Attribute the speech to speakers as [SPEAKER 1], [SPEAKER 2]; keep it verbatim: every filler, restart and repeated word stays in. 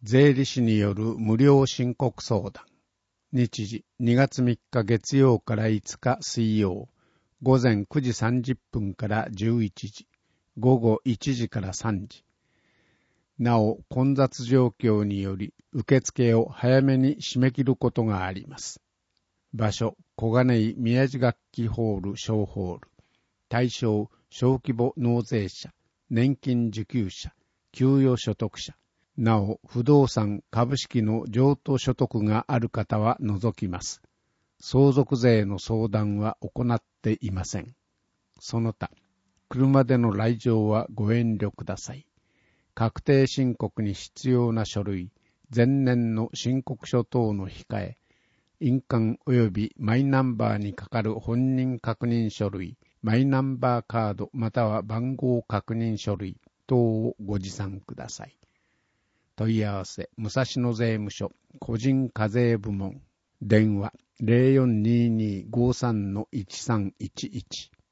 [SPEAKER 1] 税理士による無料申告相談。日時にがつみっか月曜からいつか水曜、午前くじさんじゅっぷんからじゅういちじ、午後いちじからさんじ。なお、混雑状況により受付を早めに締め切ることがあります。場所、小金井宮地楽器ホール小ホール。対象、小規模納税者、年金受給者、給与所得者。なお、不動産、株式の譲渡所得がある方は除きます。相続税の相談は行っていません。その他、車での来場はご遠慮ください。確定申告に必要な書類、前年の申告書等の控え、印鑑及びマイナンバーにかかる本人確認書類、マイナンバーカードまたは番号確認書類等をご持参ください。問い合わせ、武蔵野税務署個人課税部門。電話 ゼロよんにーにーごーさんのいちさんいちいち。